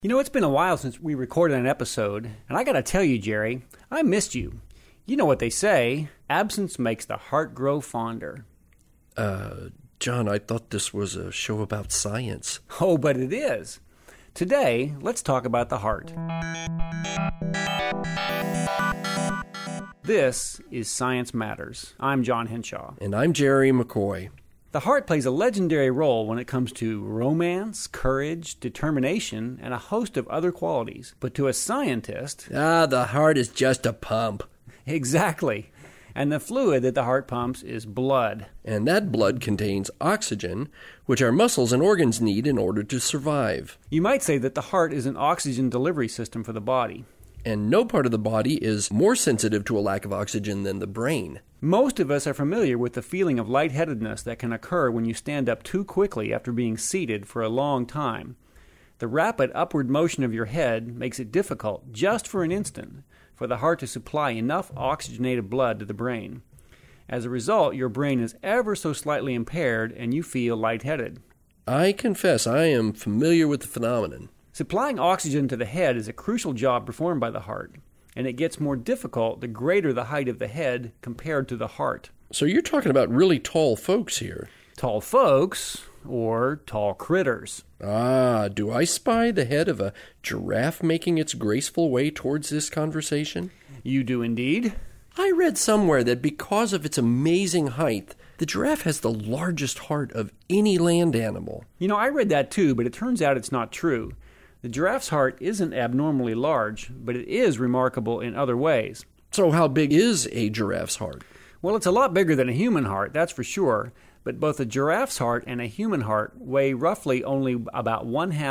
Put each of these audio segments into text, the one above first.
You know, it's been a while since we recorded an episode, and I gotta tell you, Jerry, I missed you. You know what they say, absence makes the heart grow fonder. John, I thought this was a show about science. Oh, but it is. Today, let's talk about the heart. This is Science Matters. I'm John Henshaw. And I'm Jerry McCoy. The heart plays a legendary role when it comes to romance, courage, determination, and a host of other qualities. But to a scientist... the heart is just a pump. Exactly. And the fluid that the heart pumps is blood. And that blood contains oxygen, which our muscles and organs need in order to survive. You might say that the heart is an oxygen delivery system for the body. And no part of the body is more sensitive to a lack of oxygen than the brain. Most of us are familiar with the feeling of lightheadedness that can occur when you stand up too quickly after being seated for a long time. The rapid upward motion of your head makes it difficult, just for an instant, for the heart to supply enough oxygenated blood to the brain. As a result, your brain is ever so slightly impaired and you feel lightheaded. I confess I am familiar with the phenomenon. Supplying oxygen to the head is a crucial job performed by the heart, and it gets more difficult the greater the height of the head compared to the heart. So you're talking about really tall folks here. Tall folks, or tall critters. Do I spy the head of a giraffe making its graceful way towards this conversation? You do indeed. I read somewhere that because of its amazing height, the giraffe has the largest heart of any land animal. You know, I read that too, but it turns out it's not true. The giraffe's heart isn't abnormally large, but it is remarkable in other ways. So how big is a giraffe's heart? Well, it's a lot bigger than a human heart, that's for sure. But both a giraffe's heart and a human heart weigh roughly only about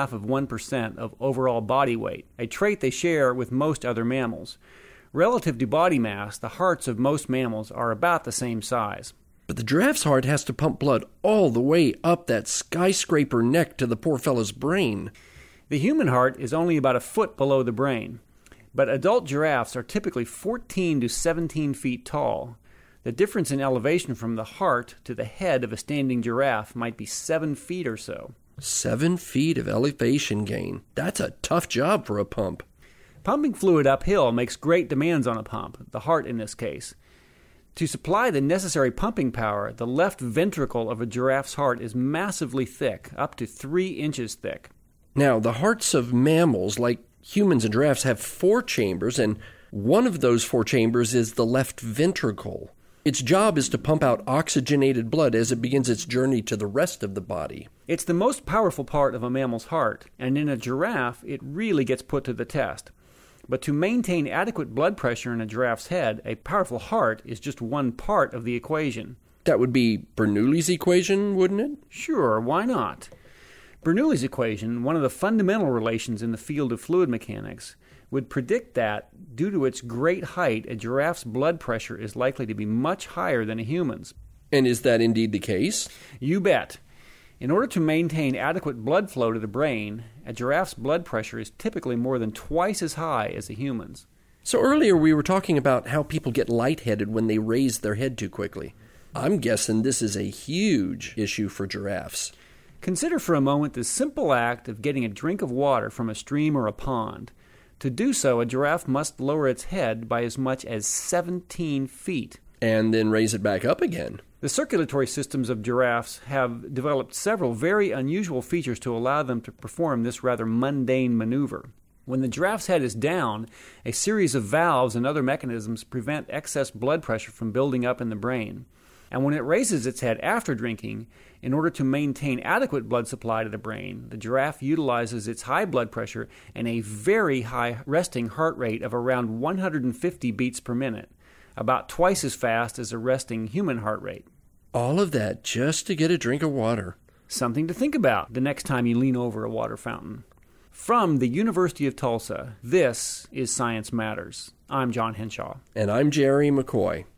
0.5% of overall body weight, a trait they share with most other mammals. Relative to body mass, the hearts of most mammals are about the same size. But the giraffe's heart has to pump blood all the way up that skyscraper neck to the poor fellow's brain. The human heart is only about a foot below the brain, but adult giraffes are typically 14 to 17 feet tall. The difference in elevation from the heart to the head of a standing giraffe might be 7 feet or so. 7 feet of elevation gain. That's a tough job for a pump. Pumping fluid uphill makes great demands on a pump, the heart in this case. To supply the necessary pumping power, the left ventricle of a giraffe's heart is massively thick, up to 3 inches thick. Now, the hearts of mammals, like humans and giraffes, have 4 chambers, and one of those 4 chambers is the left ventricle. Its job is to pump out oxygenated blood as it begins its journey to the rest of the body. It's the most powerful part of a mammal's heart, and in a giraffe, it really gets put to the test. But to maintain adequate blood pressure in a giraffe's head, a powerful heart is just one part of the equation. That would be Bernoulli's equation, wouldn't it? Sure, why not? Bernoulli's equation, one of the fundamental relations in the field of fluid mechanics, would predict that, due to its great height, a giraffe's blood pressure is likely to be much higher than a human's. And is that indeed the case? You bet. In order to maintain adequate blood flow to the brain, a giraffe's blood pressure is typically more than twice as high as a human's. So earlier we were talking about how people get lightheaded when they raise their head too quickly. I'm guessing this is a huge issue for giraffes. Consider for a moment the simple act of getting a drink of water from a stream or a pond. To do so, a giraffe must lower its head by as much as 17 feet. And then raise it back up again. The circulatory systems of giraffes have developed several very unusual features to allow them to perform this rather mundane maneuver. When the giraffe's head is down, a series of valves and other mechanisms prevent excess blood pressure from building up in the brain. And when it raises its head after drinking, in order to maintain adequate blood supply to the brain, the giraffe utilizes its high blood pressure and a very high resting heart rate of around 150 beats per minute, about twice as fast as a resting human heart rate. All of that just to get a drink of water. Something to think about the next time you lean over a water fountain. From the University of Tulsa, this is Science Matters. I'm John Henshaw. And I'm Jerry McCoy.